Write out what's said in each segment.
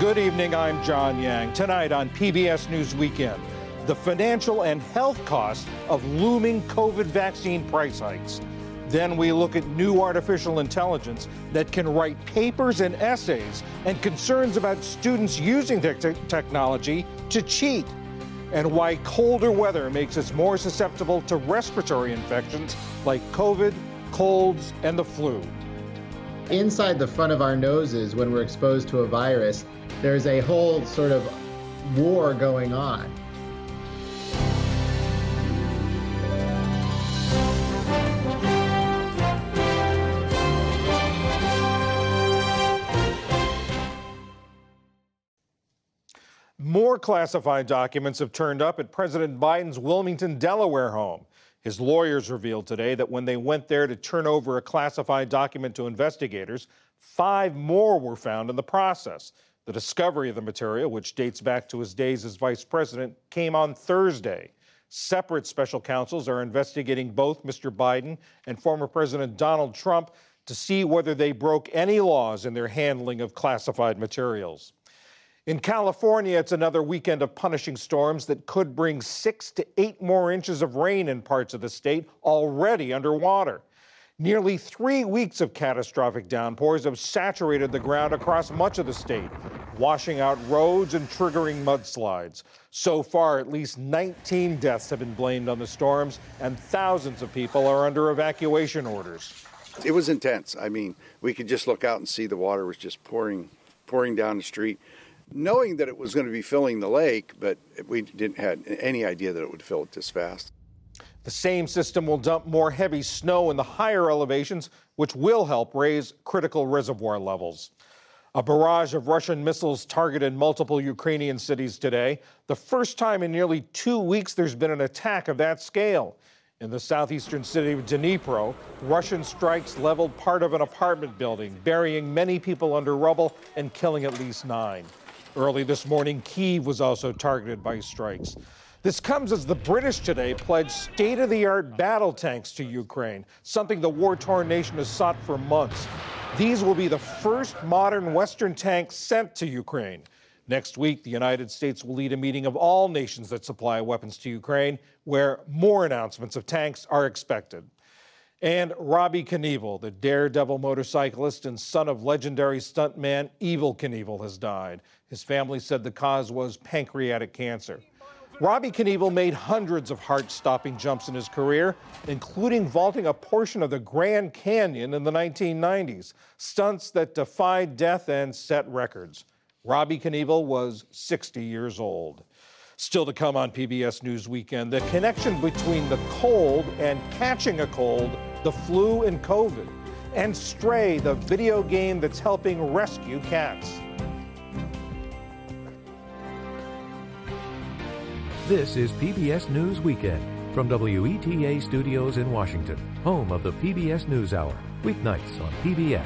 Good evening, I'm John Yang. Tonight on PBS News Weekend, the financial and health costs of looming COVID vaccine price hikes. Then we look at new artificial intelligence that can write papers and essays and concerns about students using technology to cheat, and why colder weather makes us more susceptible to respiratory infections like COVID, colds, and the flu. Inside the front of our noses, when we're exposed to a virus, there's a whole sort of war going on. More classified documents have turned up at President Biden's Wilmington, Delaware home. His lawyers revealed today that when they went there to turn over a classified document to investigators, 5 more were found in the process. The discovery of the material, which dates back to his days as vice president, came on Thursday. Separate special counsels are investigating both Mr. Biden and former President Donald Trump to see whether they broke any laws in their handling of classified materials. In California, it's another weekend of punishing storms that could bring 6 to 8 more inches of rain in parts of the state already underwater. Nearly 3 weeks of catastrophic downpours have saturated the ground across much of the state, washing out roads and triggering mudslides. So far, at least 19 deaths have been blamed on the storms, and thousands of people are under evacuation orders. It was intense. I mean, we could just look out and see the water was just pouring down the street, knowing that it was going to be filling the lake, but we didn't have any idea that it would fill it this fast. The same system will dump more heavy snow in the higher elevations, which will help raise critical reservoir levels. A barrage of Russian missiles targeted multiple Ukrainian cities today. The first time in nearly 2 weeks there's been an attack of that scale. In the southeastern city of Dnipro, Russian strikes leveled part of an apartment building, burying many people under rubble and killing at least 9. Early this morning, Kyiv was also targeted by strikes. This comes as the British today pledged state-of-the-art battle tanks to Ukraine, something the war-torn nation has sought for months. These will be the first modern Western tanks sent to Ukraine. Next week, the United States will lead a meeting of all nations that supply weapons to Ukraine, where more announcements of tanks are expected. And Robbie Knievel, the daredevil motorcyclist and son of legendary stuntman Evel Knievel, has died. His family said the cause was pancreatic cancer. Robbie Knievel made hundreds of heart-stopping jumps in his career, including vaulting a portion of the Grand Canyon in the 1990s, stunts that defied death and set records. Robbie Knievel was 60 years old. Still to come on PBS News Weekend, the connection between the cold and catching a cold, the flu and COVID, and Stray, the video game that's helping rescue cats. This is PBS News Weekend from WETA Studios in Washington, home of the PBS NewsHour, weeknights on PBS.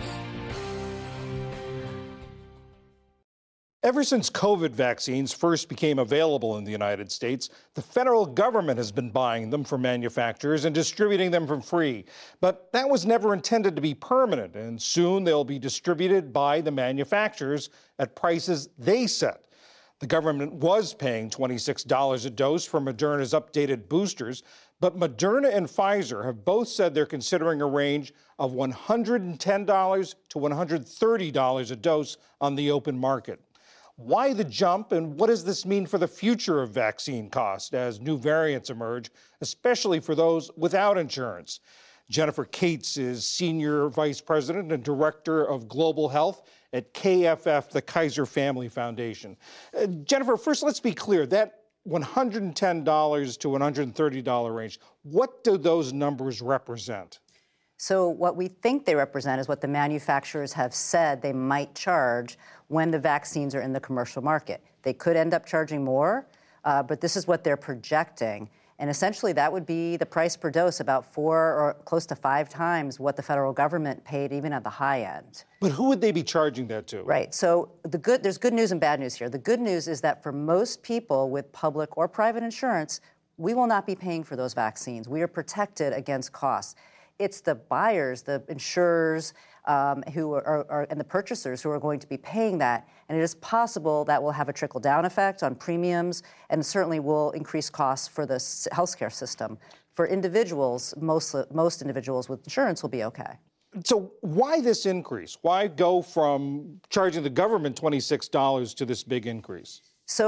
Ever since COVID vaccines first became available in the United States, the federal government has been buying them from manufacturers and distributing them for free. But that was never intended to be permanent, and soon they'll be distributed by the manufacturers at prices they set. The government was paying $26 a dose for Moderna's updated boosters, but Moderna and Pfizer have both said they're considering a range of $110 to $130 a dose on the open market. Why the jump, and what does this mean for the future of vaccine costs as new variants emerge, especially for those without insurance? Jennifer Cates is Senior Vice President and Director of Global Health at KFF, the Kaiser Family Foundation. Jennifer, first let's be clear, that $110 to $130 range, what do those numbers represent? So what we think they represent is what the manufacturers have said they might charge when the vaccines are in the commercial market. They could end up charging more, but this is what they're projecting. And essentially that would be the price per dose, about 4 or close to 5 times what the federal government paid even at the high end. But who would they be charging that to? Right, so there's good news and bad news here. The good news is that for most people with public or private insurance, we will not be paying for those vaccines. We are protected against costs. It's the buyers, the insurers, who are and the purchasers who are going to be paying that. And it is possible that will have a trickle-down effect on premiums and certainly will increase costs for the healthcare system. For individuals, most individuals with insurance will be okay. So why this increase? Why go from charging the government $26 to this big increase?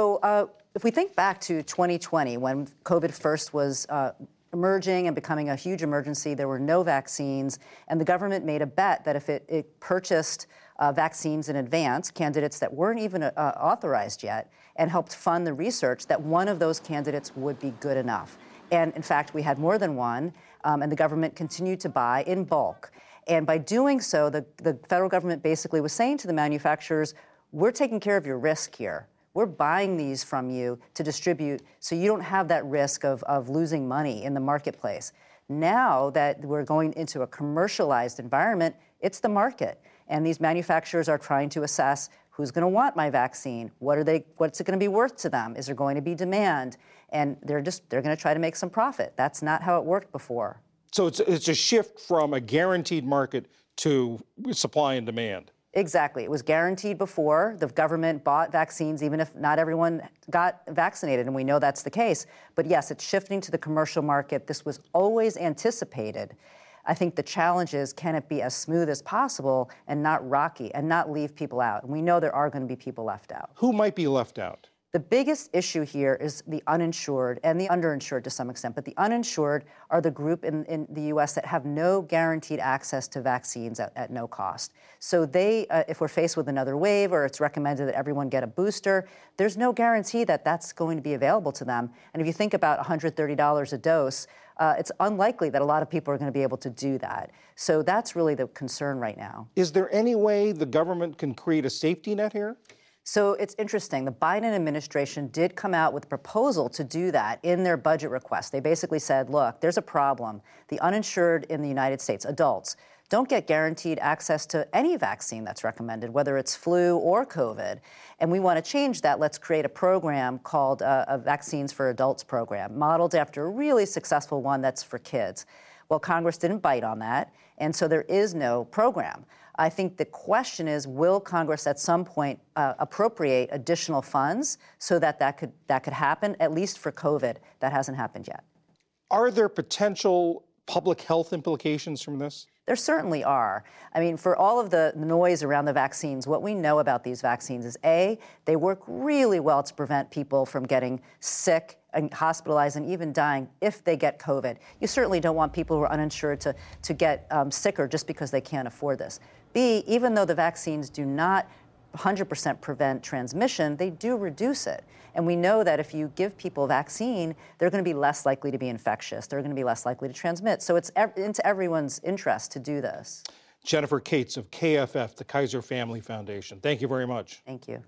So if we think back to 2020, when COVID first was emerging and becoming a huge emergency, there were no vaccines, and the government made a bet that if it purchased vaccines in advance, candidates that weren't even authorized yet, and helped fund the research, that one of those candidates would be good enough. And in fact, we had more than one, and the government continued to buy in bulk. And by doing so, the federal government basically was saying to the manufacturers, we're taking care of your risk here. We're buying these from you to distribute so you don't have that risk of losing money in the marketplace. Now that we're going into a commercialized environment, it's the market. And these manufacturers are trying to assess who's going to want my vaccine, what's it going to be worth to them, is there going to be demand? And they're going to try to make some profit. That's not how it worked before. So it's a shift from a guaranteed market to supply and demand. Exactly. It was guaranteed before. The government bought vaccines, even if not everyone got vaccinated, and we know that's the case. But yes, it's shifting to the commercial market. This was always anticipated. I think the challenge is, can it be as smooth as possible and not rocky and not leave people out? And we know there are going to be people left out. Who might be left out? The biggest issue here is the uninsured and the underinsured to some extent, but the uninsured are the group in the U.S. that have no guaranteed access to vaccines at no cost. So they, if we're faced with another wave or it's recommended that everyone get a booster, there's no guarantee that that's going to be available to them. And if you think about $130 a dose, it's unlikely that a lot of people are going to be able to do that. So that's really the concern right now. Is there any way the government can create a safety net here? So it's interesting. The Biden administration did come out with a proposal to do that in their budget request. They basically said, look, there's a problem. The uninsured in the United States, adults, don't get guaranteed access to any vaccine that's recommended, whether it's flu or COVID. And we want to change that. Let's create a program called a Vaccines for Adults program, modeled after a really successful one that's for kids. Well, Congress didn't bite on that, and so there is no program. I think the question is, will Congress at some point appropriate additional funds so that could happen, at least for COVID? That hasn't happened yet. Are there potential public health implications from this? There certainly are. I mean, for all of the noise around the vaccines, what we know about these vaccines is, A, they work really well to prevent people from getting sick and hospitalized and even dying if they get COVID. You certainly don't want people who are uninsured to get sicker just because they can't afford this. B, even though the vaccines do not 100% prevent transmission, they do reduce it. And we know that if you give people a vaccine, they're going to be less likely to be infectious. They're going to be less likely to transmit. So it's into everyone's interest to do this. Jennifer Cates of KFF, the Kaiser Family Foundation. Thank you very much. Thank you.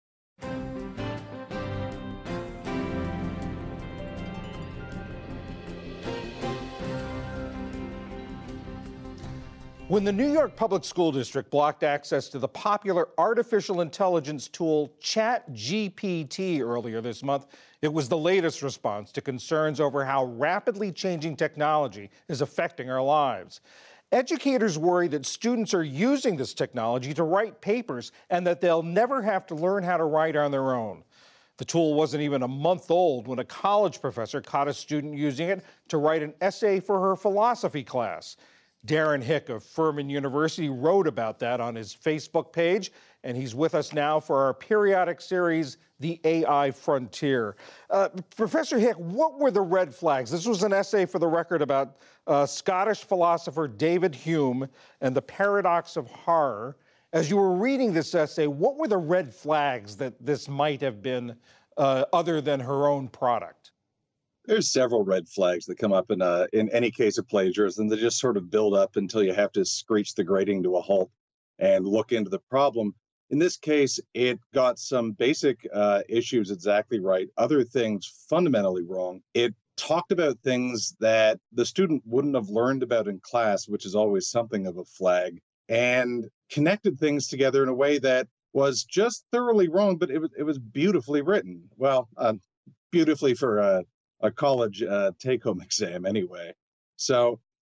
When the New York Public School District blocked access to the popular artificial intelligence tool ChatGPT earlier this month, it was the latest response to concerns over how rapidly changing technology is affecting our lives. Educators worry that students are using this technology to write papers and that they'll never have to learn how to write on their own. The tool wasn't even a month old when a college professor caught a student using it to write an essay for her philosophy class. Darren Hick of Furman University wrote about that on his Facebook page, and he's with us now for our periodic series, The AI Frontier. Professor Hick, what were the red flags? This was an essay, for the record, about Scottish philosopher David Hume and the paradox of horror. As you were reading this essay, what were the red flags that this might have been other than her own product? There's several red flags that come up in any case of plagiarism. They just sort of build up until you have to screech the grating to a halt and look into the problem. In this case, it got some basic issues exactly right, other things fundamentally wrong. It talked about things that the student wouldn't have learned about in class, which is always something of a flag, and connected things together in a way that was just thoroughly wrong, but it was beautifully written. Well, beautifully for a college take-home exam anyway. So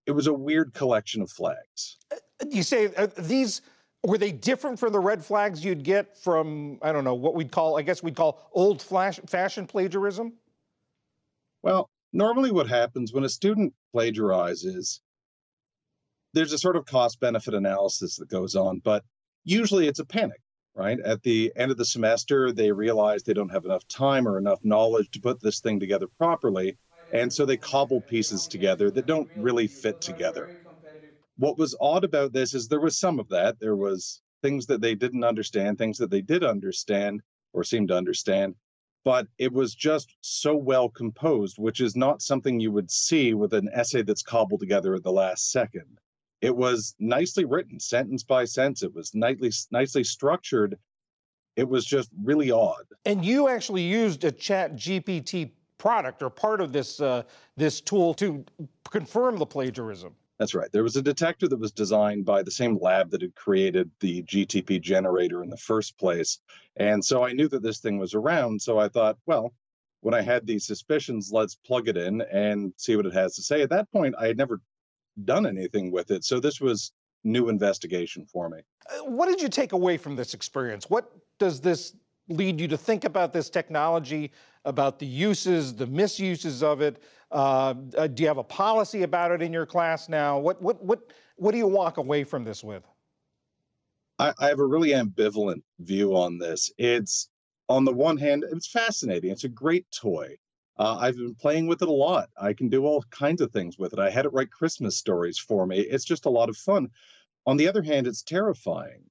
it was a weird collection of flags. You say these, were they different from the red flags you'd get from, I don't know, what we'd call old-fashioned plagiarism? Well, normally what happens when a student plagiarizes, there's a sort of cost-benefit analysis that goes on, but usually it's a panic, right? At the end of the semester, they realize they don't have enough time or enough knowledge to put this thing together properly, and so they cobble pieces together that don't really fit together. What was odd about this is there was some of that. There was things that they didn't understand, things that they did understand or seemed to understand, but it was just so well composed, which is not something you would see with an essay that's cobbled together at the last second. It was nicely written, sentence by sentence. It was nicely structured. It was just really odd. And you actually used a ChatGPT product or part of this this tool to confirm the plagiarism. That's right. There was a detector that was designed by the same lab that had created the GTP generator in the first place. And so I knew that this thing was around. So I thought, well, when I had these suspicions, let's plug it in and see what it has to say. At that point, I had never done anything with it. So this was new investigation for me. What did you take away from this experience? What does this lead you to think about this technology, about the uses, the misuses of it? Do you have a policy about it in your class now? What do you walk away from this with? I have a really ambivalent view on this. It's, on the one hand, it's fascinating. It's a great toy. I've been playing with it a lot. I can do all kinds of things with it. I had it write Christmas stories for me. It's just a lot of fun. On the other hand, it's terrifying.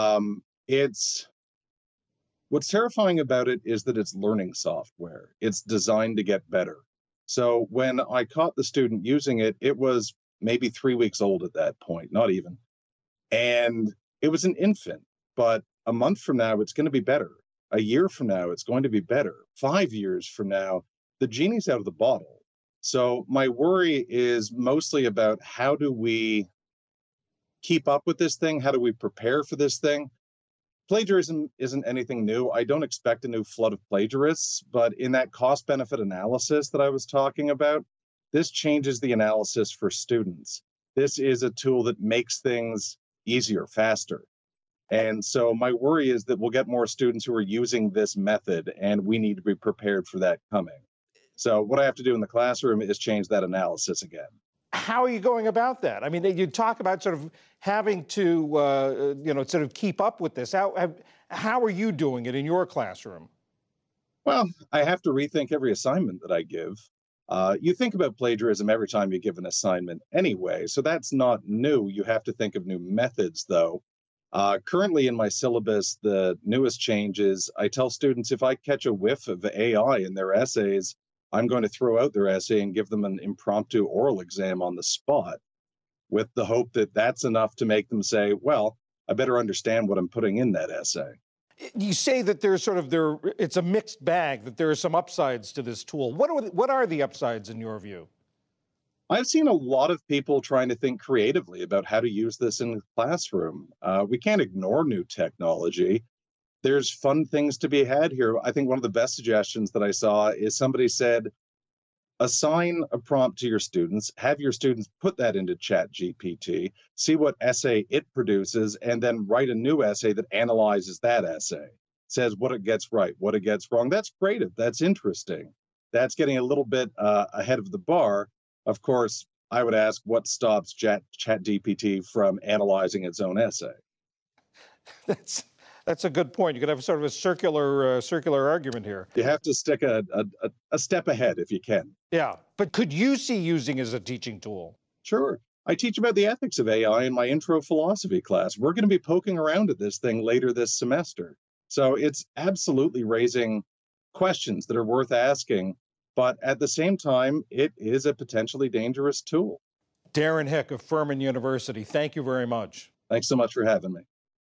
What's terrifying about it is that it's learning software. It's designed to get better. So when I caught the student using it, it was maybe 3 weeks old at that point, not even. And it was an infant, but a month from now, it's going to be better. A year from now, it's going to be better. 5 years from now, the genie's out of the bottle. So my worry is mostly about how do we keep up with this thing? How do we prepare for this thing? Plagiarism isn't anything new. I don't expect a new flood of plagiarists, but in that cost-benefit analysis that I was talking about, this changes the analysis for students. This is a tool that makes things easier, faster. And so my worry is that we'll get more students who are using this method, and we need to be prepared for that coming. So what I have to do in the classroom is change that analysis again. How are you going about that? I mean, you talk about sort of having to, sort of keep up with this. How are you doing it in your classroom? Well, I have to rethink every assignment that I give. You think about plagiarism every time you give an assignment anyway, so that's not new. You have to think of new methods, though. Currently in my syllabus, the newest change is I tell students if I catch a whiff of AI in their essays, I'm going to throw out their essay and give them an impromptu oral exam on the spot with the hope that that's enough to make them say, well, I better understand what I'm putting in that essay. You say that it's a mixed bag, that there are some upsides to this tool. What are the upsides in your view? I've seen a lot of people trying to think creatively about how to use this in the classroom. We can't ignore new technology. There's fun things to be had here. I think one of the best suggestions that I saw is somebody said, assign a prompt to your students, have your students put that into ChatGPT, see what essay it produces, and then write a new essay that analyzes that essay, says what it gets right, what it gets wrong. That's creative. That's interesting. That's getting a little bit ahead of the bar. Of course, I would ask what stops ChatGPT from analyzing its own essay. That's a good point. You could have sort of a circular argument here. You have to stick a step ahead if you can. Yeah, but could you see using it as a teaching tool? Sure. I teach about the ethics of AI in my intro philosophy class. We're going to be poking around at this thing later this semester. So it's absolutely raising questions that are worth asking. But at the same time, it is a potentially dangerous tool. Darren Hick of Furman University, thank you very much. Thanks so much for having me.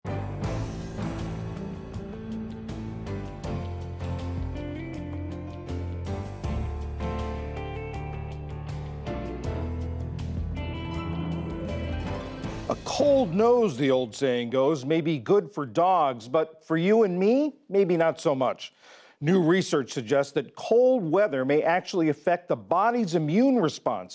A cold nose, the old saying goes, may be good for dogs, but for you and me, maybe not so much. New research suggests that cold weather may actually affect the body's immune response,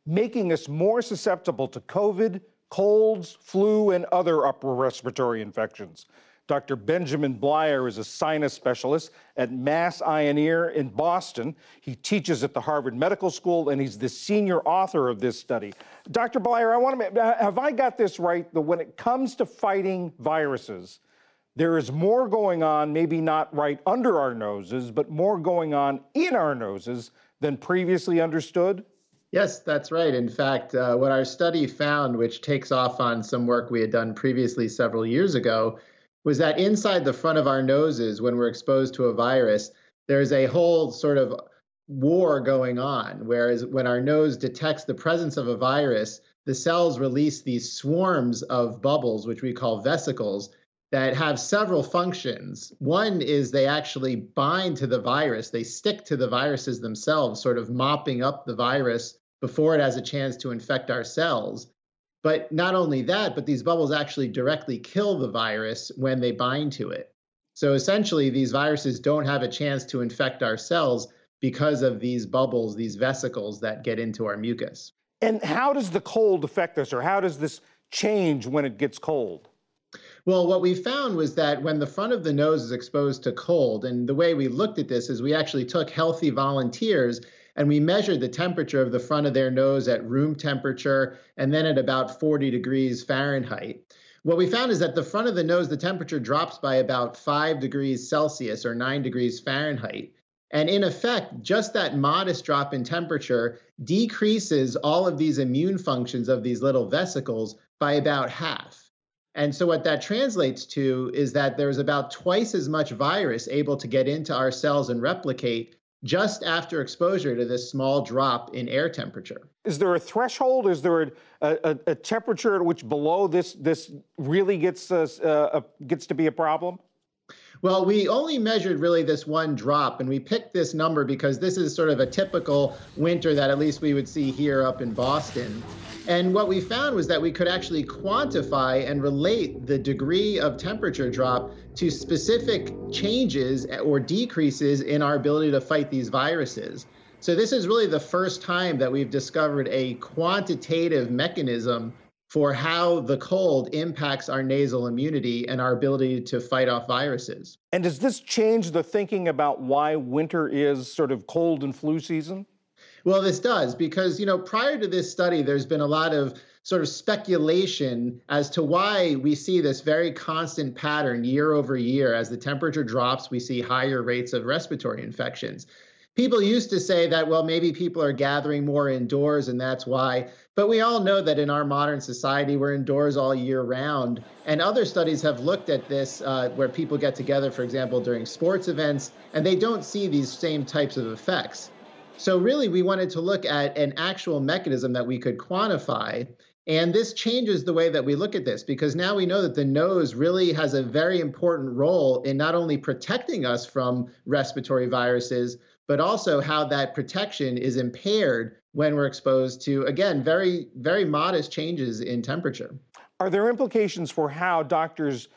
making us more susceptible to COVID, colds, flu, and other upper respiratory infections. Dr. Benjamin Bleier is a sinus specialist at Mass Eye and Ear in Boston. He teaches at the Harvard Medical School, and he's the senior author of this study. Dr. Bleier, have I got this right, that when it comes to fighting viruses, there is more going on, maybe not right under our noses, but more going on in our noses than previously understood? Yes, that's right. In fact, what our study found, which takes off on some work we had done previously several years ago, was that inside the front of our noses, when we're exposed to a virus, there's a whole sort of war going on. Whereas when our nose detects the presence of a virus, the cells release these swarms of bubbles, which we call vesicles, that have several functions. One is they actually bind to the virus. They stick to the viruses themselves, sort of mopping up the virus before it has a chance to infect our cells. But not only that, but these bubbles actually directly kill the virus when they bind to it. So essentially, these viruses don't have a chance to infect our cells because of these bubbles, these vesicles that get into our mucus. And how does the cold affect us, or how does this change when it gets cold? Well, what we found was that when the front of the nose is exposed to cold, and the way we looked at this is we actually took healthy volunteers and we measured the temperature of the front of their nose at room temperature and then at about 40 degrees Fahrenheit. What we found is that the front of the nose, the temperature drops by about 5 degrees Celsius or 9 degrees Fahrenheit. And in effect, just that modest drop in temperature decreases all of these immune functions of these little vesicles by about half. And so what that translates to is that there's about twice as much virus able to get into our cells and replicate just after exposure to this small drop in air temperature. Is there a threshold? Is there a temperature at which below this really gets to be a problem? Well, we only measured really this one drop, and we picked this number because this is sort of a typical winter that at least we would see here up in Boston. And what we found was that we could actually quantify and relate the degree of temperature drop to specific changes or decreases in our ability to fight these viruses. So this is really the first time that we've discovered a quantitative mechanism for how the cold impacts our nasal immunity and our ability to fight off viruses. And does this change the thinking about why winter is sort of cold and flu season? Well, this does, because, prior to this study, there's been a lot of sort of speculation as to why we see this very constant pattern year over year. As the temperature drops, we see higher rates of respiratory infections. People used to say that, well, maybe people are gathering more indoors and that's why. But we all know that in our modern society, we're indoors all year round. And other studies have looked at this where people get together, for example, during sports events, and they don't see these same types of effects. So really, we wanted to look at an actual mechanism that we could quantify. And this changes the way that we look at this, because now we know that the nose really has a very important role in not only protecting us from respiratory viruses, but also how that protection is impaired when we're exposed to, again, very, very modest changes in temperature. Are there implications for how doctors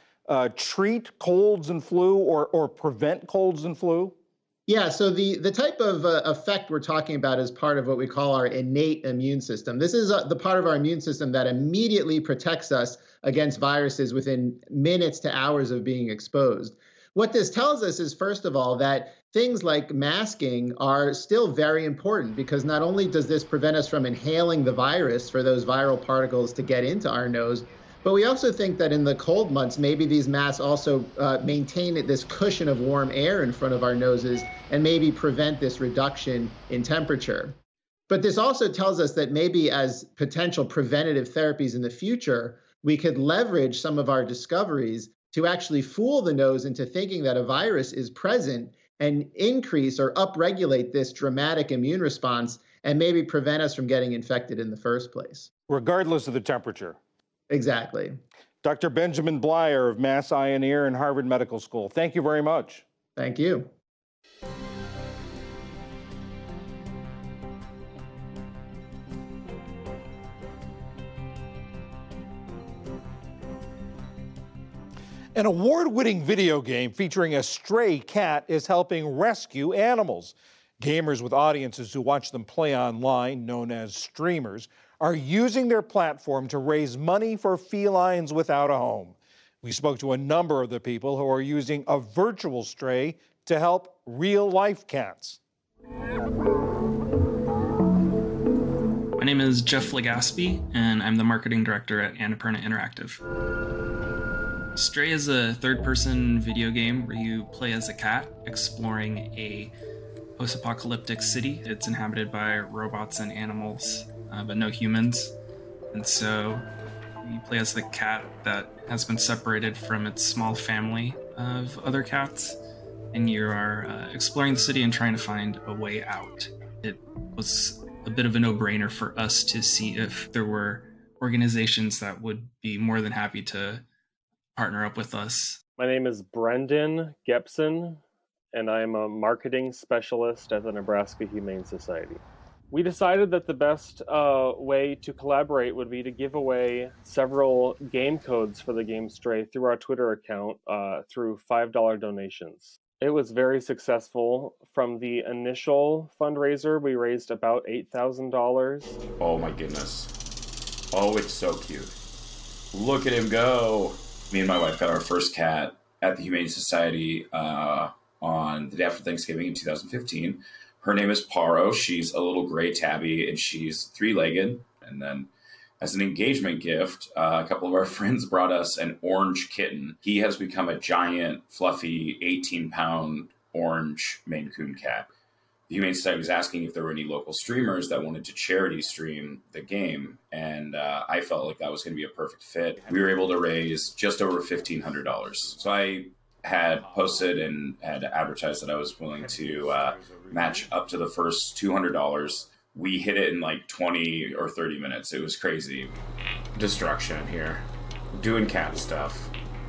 treat colds and flu or prevent colds and flu? Yeah, so the type of effect we're talking about is part of what we call our innate immune system. This is the part of our immune system that immediately protects us against viruses within minutes to hours of being exposed. What this tells us is, first of all, that things like masking are still very important, because not only does this prevent us from inhaling the virus for those viral particles to get into our nose, but we also think that in the cold months, maybe these masks also maintain this cushion of warm air in front of our noses and maybe prevent this reduction in temperature. But this also tells us that maybe as potential preventative therapies in the future, we could leverage some of our discoveries to actually fool the nose into thinking that a virus is present and increase or upregulate this dramatic immune response and maybe prevent us from getting infected in the first place. Regardless of the temperature. Exactly. Dr. Benjamin Bleier of Mass Eye and Ear and Harvard Medical School, thank you very much. Thank you. An award-winning video game featuring a stray cat is helping rescue animals. Gamers with audiences who watch them play online, known as streamers, are using their platform to raise money for felines without a home. We spoke to a number of the people who are using a virtual stray to help real-life cats. My name is Jeff Legaspi, and I'm the marketing director at Annapurna Interactive. Stray is a third-person video game where you play as a cat exploring a post-apocalyptic city. It's inhabited by robots and animals, but no humans. And so you play as the cat that has been separated from its small family of other cats, and you are exploring the city and trying to find a way out. It was a bit of a no-brainer for us to see if there were organizations that would be more than happy to partner up with us. My name is Brendan Gepson, and I'm a marketing specialist at the Nebraska Humane Society. We decided that the best way to collaborate would be to give away several game codes for the game Stray through our Twitter account through $5 donations. It was very successful. From the initial fundraiser, we raised about $8,000. Oh my goodness. Oh, it's so cute. Look at him go. Me and my wife got our first cat at the Humane Society on the day after Thanksgiving in 2015. Her name is Paro. She's a little gray tabby, and she's three-legged. And then as an engagement gift, a couple of our friends brought us an orange kitten. He has become a giant, fluffy, 18-pound orange Maine Coon cat. The Humane Society was asking if there were any local streamers that wanted to charity stream the game, and I felt like that was going to be a perfect fit. We were able to raise just over $1,500. So I had posted and had advertised that I was willing to match up to the first $200. We hit it in like 20 or 30 minutes. It was crazy. Destruction here. Doing cat stuff.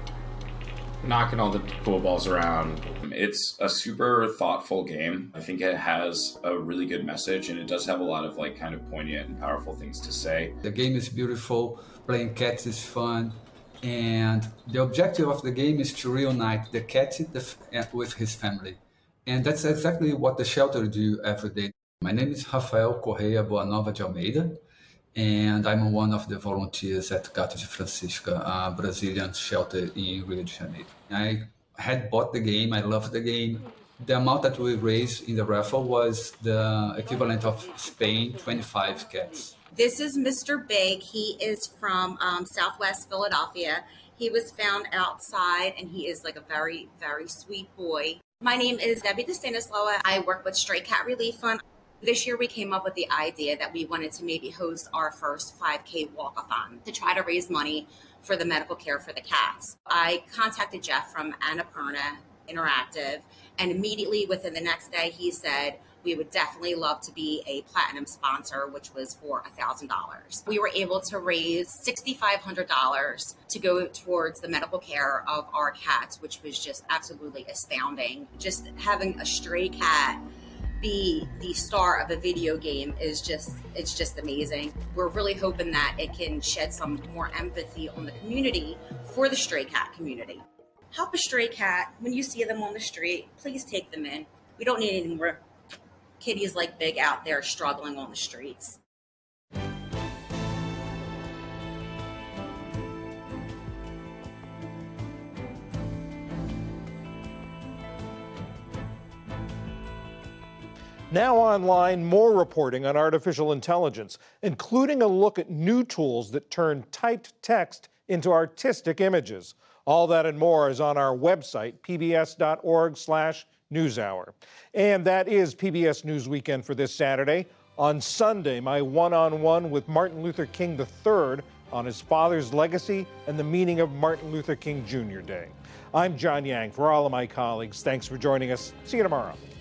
Knocking all the pool balls around. It's a super thoughtful game. I think it has a really good message, and it does have a lot of like kind of poignant and powerful things to say. The game is beautiful. Playing cats is fun. And the objective of the game is to reunite the cat with his family. And that's exactly what the shelter do every day. My name is Rafael Correia Boanova de Almeida, and I'm one of the volunteers at Gato de Francisca, a Brazilian shelter in Rio de Janeiro. I had bought the game, I loved the game. The amount that we raised in the raffle was the equivalent of Spain, 25 cats. This is Mr. Big. He is from Southwest Philadelphia. He was found outside, and he is like a very, very sweet boy. My name is Debbie DeStanislawa. I work with Stray Cat Relief Fund. This year we came up with the idea that we wanted to maybe host our first 5K walkathon to try to raise money for the medical care for the cats. I contacted Jeff from Annapurna Interactive, and immediately within the next day he said, we would definitely love to be a platinum sponsor, which was for $1,000. We were able to raise $6,500 to go towards the medical care of our cats, which was just absolutely astounding. Just having a stray cat be the star of a video game is just amazing. We're really hoping that it can shed some more empathy on the community for the stray cat community. Help a stray cat. When you see them on the street, please take them in. We don't need any more kitties like Big out there struggling on the streets. Now online, more reporting on artificial intelligence, including a look at new tools that turn typed text into artistic images. All that and more is on our website, pbs.org/newshour. And that is PBS News Weekend for this Saturday. On Sunday, my one-on-one with Martin Luther King III on his father's legacy and the meaning of Martin Luther King Jr. Day. I'm John Yang. For all of my colleagues, thanks for joining us. See you tomorrow.